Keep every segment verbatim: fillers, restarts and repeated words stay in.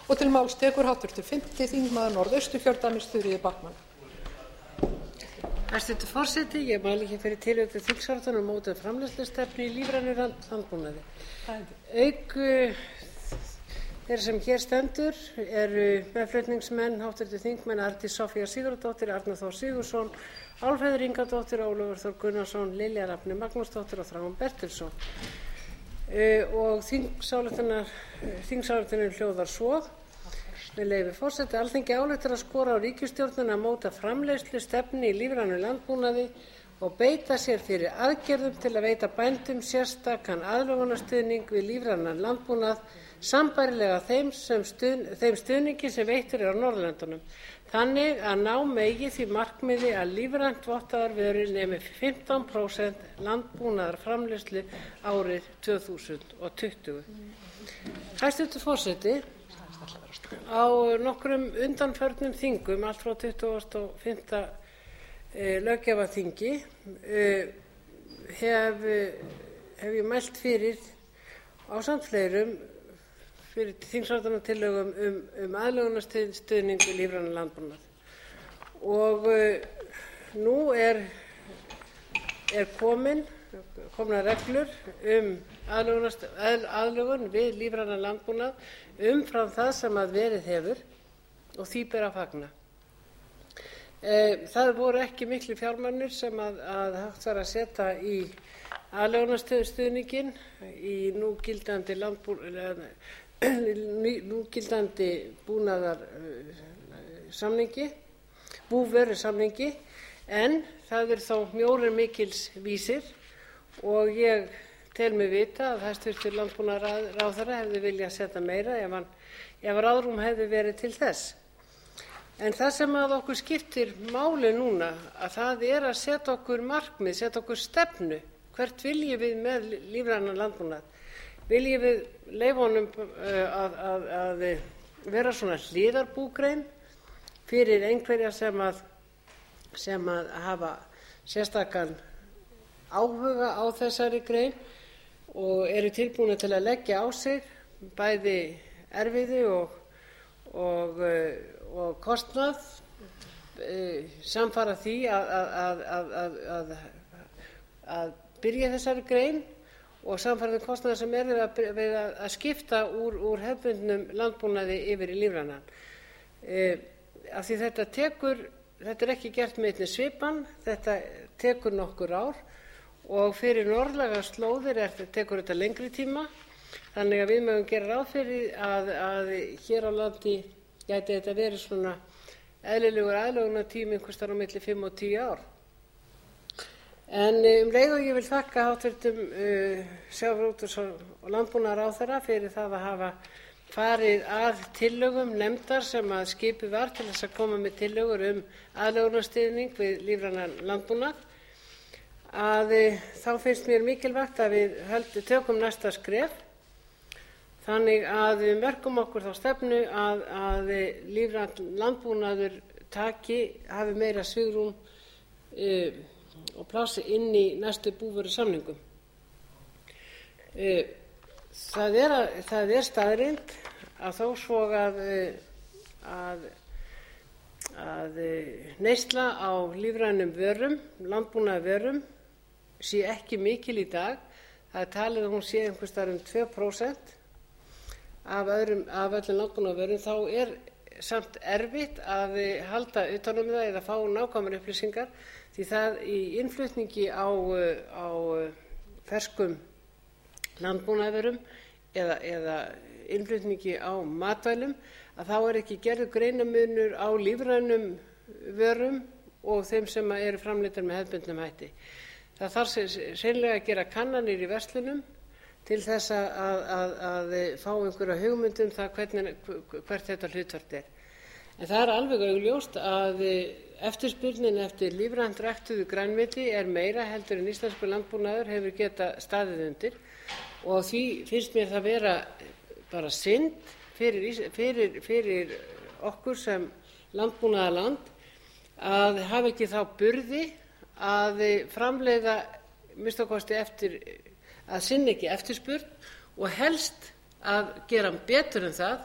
og til máls tekur háttvirtur fimmti þingmaður Norðausturkjördæmis Þuríður Backman. Hæstvirtur forseti, ég mæli hér fyrir tillögu til þingsályktunar um mótun framleiðslustefnu í lífrænum landbúnaði. Auk þeirra sem hér stendur eru meðflutningsmenn háttvirtir þingmenn Arndís Soffía Sigurðardóttir, Arnar Þór Sigurðsson, Álfheiður Ingadóttir, Ólafur Þór Gunnarsson, Lilja Rafney Magnúsdóttir og Þráinn Bertelsson. Og þingsályktunin hljóðar svo, með leyfi forseta: Alþingi ályktar að skora á ríkisstjórnina að móta framleiðslustefnu í lífrænum landbúnaði og beita sér fyrir aðgerðum til að veita bændum sérstakan aðlögunarstuðning við lífrænan landbúnað sambærilega þeim, stuð, þeim stuðningi sem veittur er á Norðurlöndunum, þannig að ná megi því markmiði að lífrænt vottaðar vörur nemi fimmtán prósent landbúnaðarframleiðslu árið tvö þúsund tuttugu. Hæstvirtur forseti, á nokkrum undanförnum þingum, allt frá tuttugasta og fimmta löggjafarþingi, hef, hef ég mælt fyrir ásamt fleirum fyrir þingsályktunartillögum um, um aðlögunarstuðning við lífrænan landbúnað. Og nú er, er komin, komnar reglur um aðlögun við lífrænan landbúnað umfram það sem að verið hefur og því ber að fagna. Það voru ekki miklir fjármunir sem að, að hægt var að setja í aðlögunarstuðninginn í núgildandi landbúnað núgildandi búnaðarsamningi, búvörusamningi, en það er þó mjórir mikils vísir og ég tel mig vita að hæstvirtur landbúnaðarráðherra hefði viljað setja meira ef, hann, ef ráðrúm hefði verið til þess. En það sem að okkur skiptir máli núna, að það er að setja okkur markmið, setja okkur stefnu. Hvert viljum við með lífrænan landbúnað? Viljum við leyfa honum að, að, að vera svona hliðarbúgrein fyrir einhverja sem að, sem að hafa sérstakan áhuga á þessari grein og eru tilbúin til að leggja á sig bæði erfiði og, og, og kostnað samfara því að, að, að, að, að byrja þessari grein og samfara því kostnaðar sem er við að, við að skipta úr, úr hefðbundnum landbúnaði yfir í lífrænan. E, af því þetta tekur, þetta er ekki gert með einni svipan, þetta tekur nokkur ár og fyrir norðlægar slóðir er, tekur þetta lengri tíma, þannig að við mögum gera ráð fyrir að, að hér á landi gæti þetta verið svona eðlilegur aðlögunartími einhvers staðar á milli fimm og tíu ár. En um leið og ég vil þakka háttvirtum uh, sjávarútvegs- og landbúnaðarráðherra fyrir það að hafa farið að tillögum nefndar sem að skipuð var til þess að koma með tillögur um aðlögunarstuðning við lífrænan landbúnað, að uh, þá finnst mér mikilvægt að við höldum, tökum næsta skref þannig að við mörkum okkur þá stefnu að, að lífræn landbúnaður taki, hafi meira svigrúm uh, og plássi inn í næstu búvörusamningum. Það er, það er staðreynd að þó svo að, að, að neysla á lífrænum vörum, landbúnaðarvörum, sé ekki mikil í dag. Það er talið að hún sé einhvers staðar um tvö prósent af, öðrum, af öllum landbúnaðarvörum. Þá er samt erfitt að halda utan um það eða fá nákvæmar upplýsingar, því það í innflutningi á, á ferskum landbúnaðarvörum eða, eða innflutningi á matvælum, að þá er ekki gerður greinarmunur á lífrænum vörum og þeim sem eru framleiddar með hefðbundnum hætti. Það þarf seinlega að gera kannanir í verslunum til þess að, að, að fá einhverja hugmyndum það hvernig, hvert þetta hlutfall er. En það er alveg augljóst að eftirspurnin eftir lífrænt ræktuðu grænmeti er meira heldur en íslenskur landbúnaður hefur getað staðið undir, og því finnst mér það vera bara synd fyrir, fyrir, fyrir okkur sem landbúnaðarland að hafa ekki þá burði að framleiða minnsta kosti eftir að sinna ekki eftirspurn og helst að gera betur en það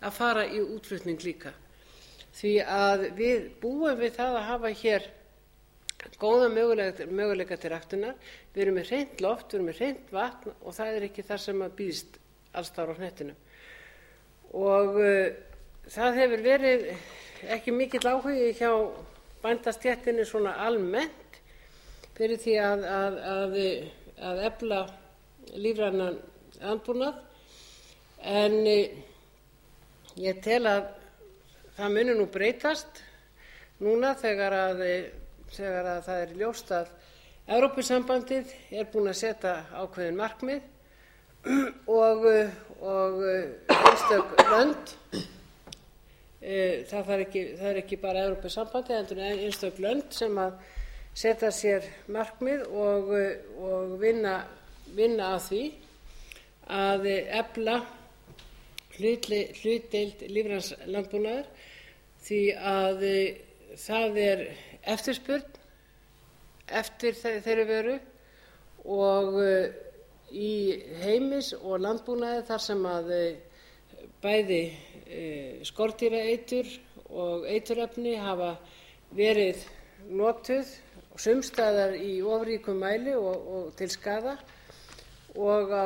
að fara í útflutning líka, því að við búum við það að hafa hér góða möguleika, möguleika til ræktunar. Við erum með hreint loft, við erum með hreint vatn og það er ekki það sem að býðst alls staðar á hnettinum. Og uh, það hefur verið ekki mikill áhugi hjá bændastéttinni svona almennt fyrir því að, að, að, að efla lífrænan landbúnað, en uh, ég tel að það muni nú breytast núna þegar að þegar að það er ljóst að Evrópusambandið er búin að setja ákveðin markmið og, og einstök lönd, það, ekki, það er ekki bara Evrópusambandið, heldur einstök lönd sem að setja sér markmið og, og vinna, vinna að því að efla hlutdeild lífræns landbúnaðar, því að það er eftirspurn eftir þeirri vöru og í heimis og landbúnaði þar sem að bæði skordýraeitur og eiturefni hafa verið notuð sums staðar í of ríkum mæli og, og til skaða, og á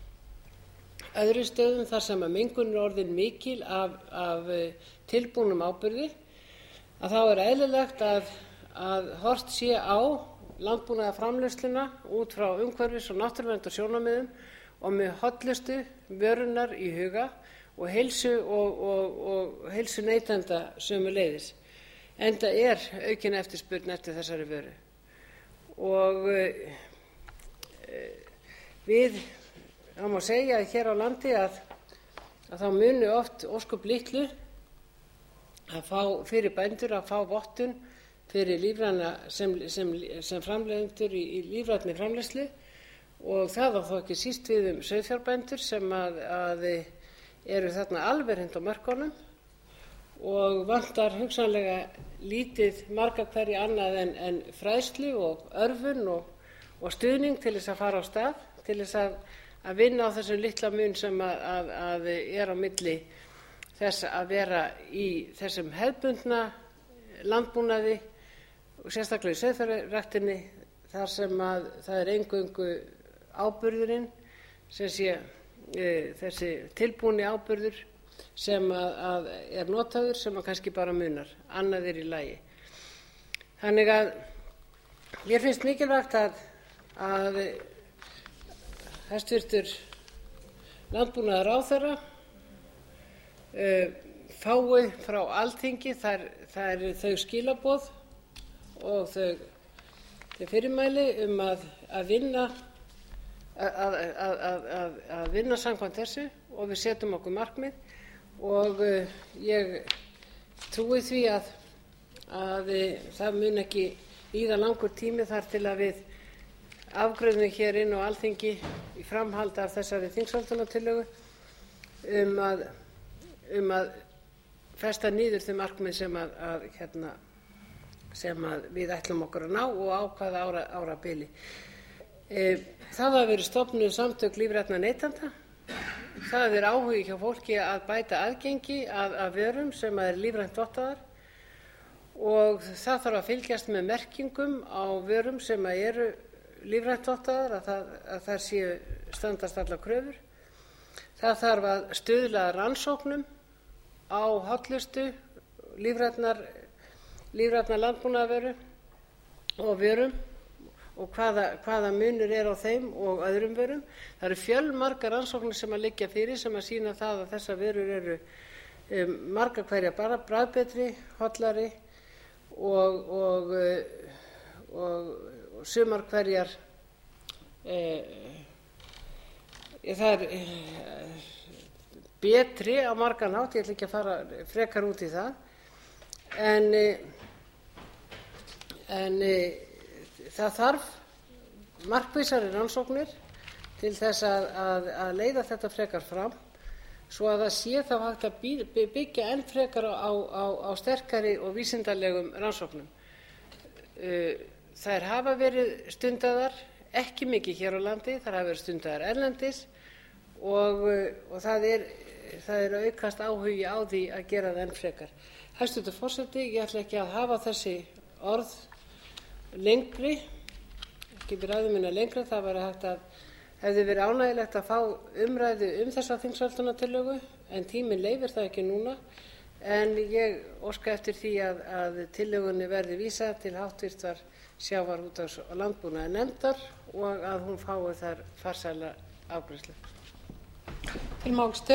öðrum stöðum þar sem að mengun er orðin mikil af, af tilbúnum áburði, að þá er eðlilegt að, að horft sé á landbúnaðarframleiðsluna út frá umhverfis- og náttúruverndar sjónarmiðum og með hollustu vörunnar í huga og heilsu og, og, og heilsu neytenda sömuleiðis, enda er aukin eftirspurn eftir þessari vöru. Og e, við, það má segja að hér á landi að, að þá muni oft ósköp litlu að fá fyrir bændur að fá vottun fyrir lífræna sem, sem, sem framleiðendur í, í lífrænni framleiðslu, og það á þó ekki síst við um sauðfjárbændur sem að, að eru þarna alveg hreint á mörkunum og vantar hugsanlega lítið marga hverja annað en, en fræðslu og örvun og, og stuðning til þess að fara á stað, til þess að, að vinna á þessum litla mun sem að, að, að er á milli þess að vera í þessum hefðbundna landbúnaði og sérstaklega í sauðfjárræktinni þar sem að það er eingöngu áburðurinn sem sé e, þessi tilbúni áburður sem að, að er notaður, sem að kannski bara munar, annað er í lagi. Þannig að mér finnst mikilvægt að, að hæstvirtur landbúnaðarráðherra Uh, fái frá Alþingi þær, þær þau skilaboð og þau, þau fyrirmæli um að, að vinna að, að, að, að vinna samkvæmt þessu, og við setjum okkur markmið, og uh, ég trúi því að, að það mun ekki líða langur tími þar til að við afgreiðum hér inn á Alþingi í framhald af þessari þingsályktunartillögu um að um að festa niður þau markmið sem að, að hérna sem að við ætlum okkur að ná og á hvaða ára, árabili. E, það hafa verið stofnuð samtök lífrænna neytenda. Það er áhugi hjá fólki að bæta aðgengi að, að vörum sem er lífrænt vottaðar, og það þarf að fylgjast með merkingum á vörum sem eru lífrænt vottaðar, að það, að það séu standast allar kröfur. Það þarf að stuðla að rannsóknum á hollustu lífrænnar, lífrænnar landbúnaðarvöru og vörum og hvaða, hvaða munur er á þeim og öðrum vörum. Það eru fjölmargar rannsóknir sem að liggja fyrir sem að sýna það að þessar vörur eru um, marga hverja bara bragðbetri, hollari og, og, og, og sumar hverjar eh, það er eh, betri á margan hátt. Ég ætla ekki að fara frekar út í það, en, en það þarf markvissari rannsóknir til þess að, að, að leiða þetta frekar fram, svo að það sé þá hægt að byggja enn frekar á, á, á sterkari og vísindalegum rannsóknum. Þær hafa verið stundaðar, ekki mikið hér á landi, þær hafa verið stundaðar erlendis, og, og það er það er að aukast áhugi á því að gera það enn frekar. Hæstvirtur forseti, ég ætla ekki að hafa þessi orð lengri, ekki við ræðu mína lengra. Það væri hægt að, hefði verið ánægjulegt að fá umræðu um þessa þingsályktunartillögu, en tíminn leyfir það ekki núna. En ég óska eftir því að, að tillögunni verði vísað til háttvirtrar sjávarútvegs- og landbúnaðarnefndar og að hún fái þar farsæla afgreiðslu. Til máls